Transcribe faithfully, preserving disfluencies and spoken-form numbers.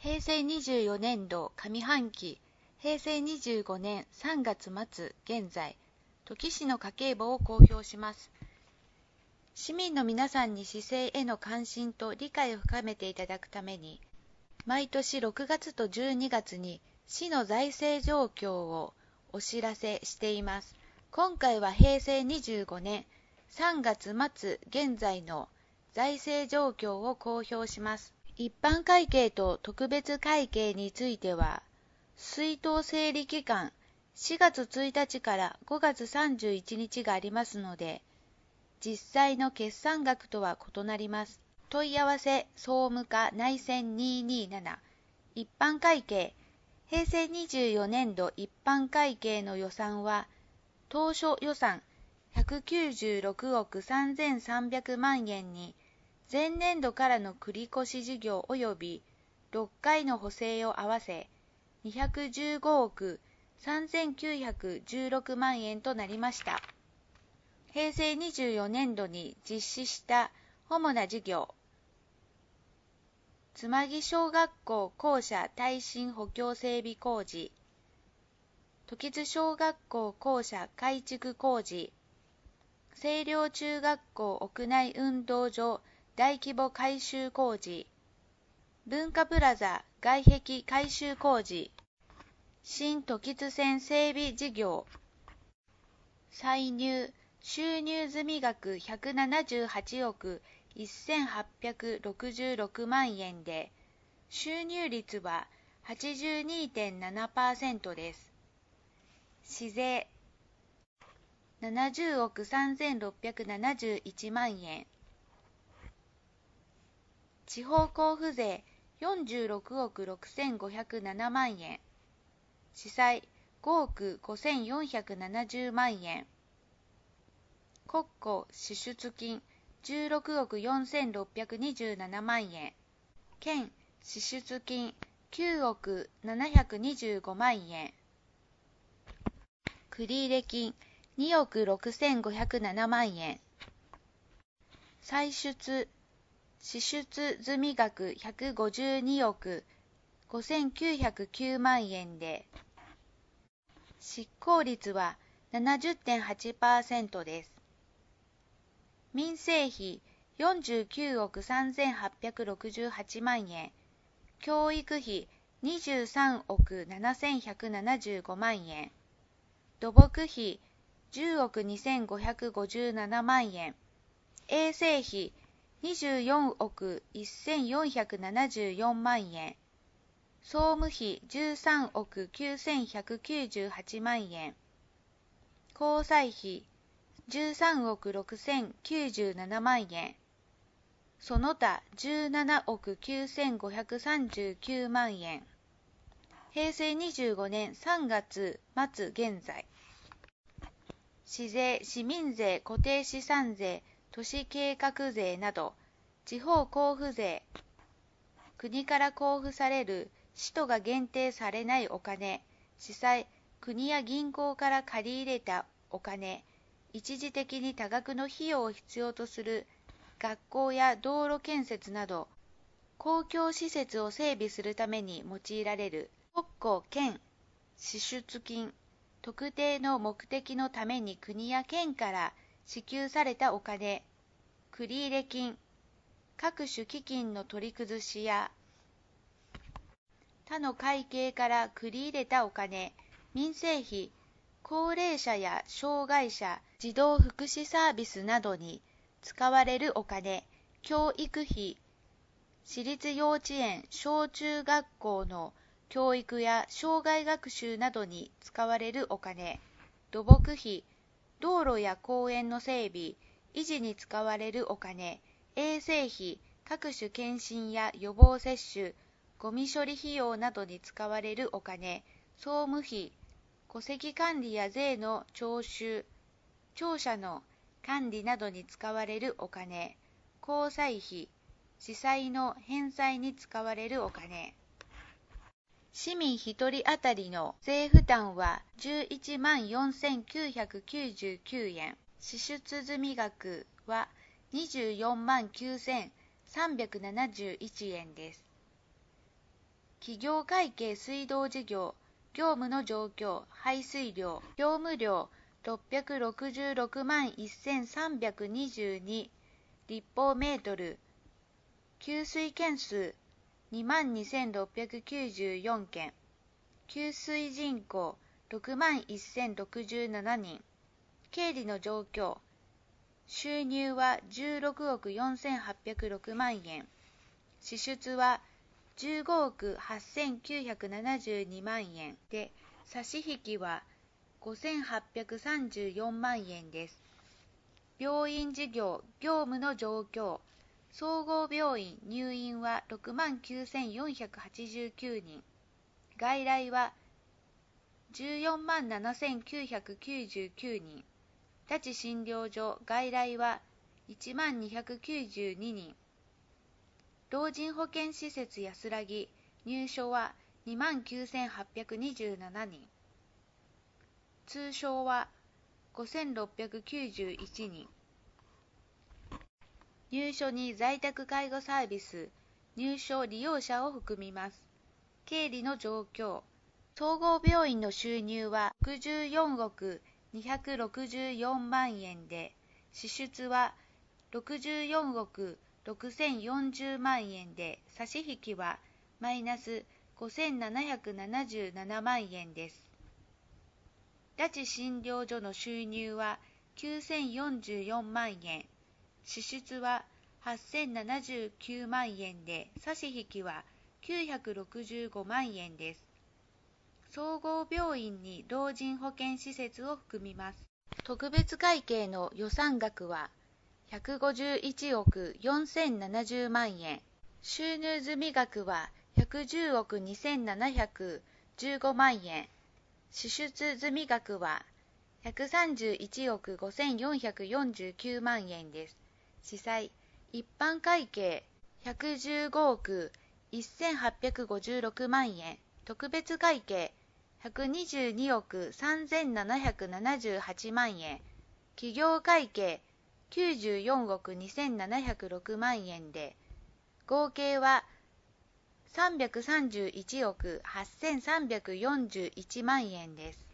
平成にじゅうよねんど上半期、平成にじゅうごねんさんがつ末現在、土岐市の家計簿を公表します。市民の皆さんに市政への関心と理解を深めていただくために、毎年ろくがつとじゅうにがつに市の財政状況をお知らせしています。今回は平成にじゅうごねんさんがつ末現在の財政状況を公表します。一般会計と特別会計については、出納整理期間しがつついたちからごがつさんじゅういちにちがありますので、実際の決算額とは異なります。問い合わせ総務課内線にーにーなな一般会計平成にじゅうよねんど一般会計の予算は当初予算ひゃくきゅうじゅうろくおくさんぜんさんびゃくまんえんに前年度からの繰越事業及びろっかいの補正を合わせにひゃくじゅうごおくさんぜんきゅうひゃくじゅうろくまんえんとなりました。平成にじゅうよねんどに実施した主な事業、つまぎ小学校校舎耐震補強整備工事、時津小学校校舎改築工事、清涼中学校屋内運動場大規模改修工事、文化プラザ外壁改修工事、新時津線整備事業、歳入収入済額ひゃくななじゅうはちおくせんはっぴゃくろくじゅうろくまんえんで、収入率は はちじゅうにてんななパーセント です。市税ななじゅうおくさんぜんろっぴゃくななじゅういちまんえん、地方交付税よんじゅうろくおくろくせんごひゃくななまんえん、市債ごおくごせんよんひゃくななじゅうまんえん、国庫支出金じゅうろくおくよんせんろっぴゃくにじゅうななまんえん、県支出金きゅうおくななひゃくにじゅうごまんえん、繰入金におくろくせんごひゃくななまんえん、歳出支出済額ひゃくごじゅうにおくごせんきゅうひゃくきゅうまんえんで、執行率は ななじゅってんはちパーセント です。民生費よんじゅうきゅうおくさんぜんはっぴゃくろくじゅうはちまんえん、教育費にじゅうさんおくななせんひゃくななじゅうごまんえん、土木費じゅうおくにせんごひゃくごじゅうななまんえん、衛生費にじゅうよんおくせんよんひゃくななじゅうよんまんえん、総務費じゅうさんおくきゅうせんひゃくきゅうじゅうはちまんえん、交際費じゅうさんおくろくせんきゅうじゅうななまんえん、その他じゅうななおくきゅうせんごひゃくさんじゅうきゅうまんえん。平成にじゅうごねんさんがつ末現在、市税、市民税、固定資産税、都市計画税など地方交付税、国から交付される使途が限定されないお金、市債、国や銀行から借り入れたお金、一時的に多額の費用を必要とする学校や道路建設など公共施設を整備するために用いられる国庫県支出金、特定の目的のために国や県から支給されたお金、繰入金、各種基金の取り崩しや他の会計から繰り入れたお金、民生費、高齢者や障害者児童福祉サービスなどに使われるお金、教育費、私立幼稚園、小中学校の教育や障害学習などに使われるお金、土木費、道路や公園の整備、維持に使われるお金、衛生費、各種検診や予防接種、ゴミ処理費用などに使われるお金、総務費、戸籍管理や税の徴収、庁舎の管理などに使われるお金、交際費、市債の返済に使われるお金。市民ひとり当たりの税負担はじゅういちまんよんせんきゅうひゃくきゅうじゅうきゅうえん、支出済額はにじゅうよんまんきゅうせんさんびゃくななじゅういちえんです。 企業会計水道事業、業務の状況、排水量、業務量ろっぴゃくろくじゅうろくまんせんさんびゃくにじゅうに立方メートル、給水件数にまんにせんろっぴゃくきゅうじゅうよんけん、給水人口ろくまんせんろくじゅうななにん、経理の状況、収入はじゅうろくおくよんせんはっぴゃくろくまんえん、支出はじゅうごおくはっせんきゅうひゃくななじゅうにまんえんで、差し引きはごせんはっぴゃくさんじゅうよんまんえんです。病院事業、業務の状況、総合病院入院はろくまんきゅうせんよんひゃくはちじゅうきゅうにん、外来はじゅうよんまんななせんきゅうひゃくきゅうじゅうきゅうにん、他地診療所外来はいちまんにひゃくきゅうじゅうににん、老人保健施設安らぎ入所はにまんきゅうせんはっぴゃくにじゅうななにん、通所はごせんろっぴゃくきゅうじゅういちにん、入所に在宅介護サービス、入所利用者を含みます。経理の状況、総合病院の収入はろくじゅうよんおくにひゃくろくじゅうよんまんえんで、支出はろくじゅうよんおくろくせんよんじゅうまんえんで、差し引きはマイナスごせんななひゃくななじゅうななまんえんです。他地診療所の収入はきゅうせんよんじゅうよんまんえん、支出ははっせんななじゅうきゅうまんえんで、差し引きはきゅうひゃくろくじゅうごまんえんです。総合病院に老人保健施設を含みます。特別会計の予算額はひゃくごじゅういちおくよんせんななじゅうまんえん、収入済額はひゃくじゅうおくにせんななひゃくじゅうごまんえん、支出済額はひゃくさんじゅういちおくごせんよんひゃくよんじゅうきゅうまんえんです。司債、一般会計ひゃくじゅうごおくせんはっぴゃくごじゅうろくまんえん、特別会計ひゃくにじゅうにおくさんぜんななひゃくななじゅうはちまんえん、企業会計きゅうじゅうよんおくにせんななひゃくろくまんえんで、合計はさんびゃくさんじゅういちおくはっせんさんびゃくよんじゅういちまんえんです。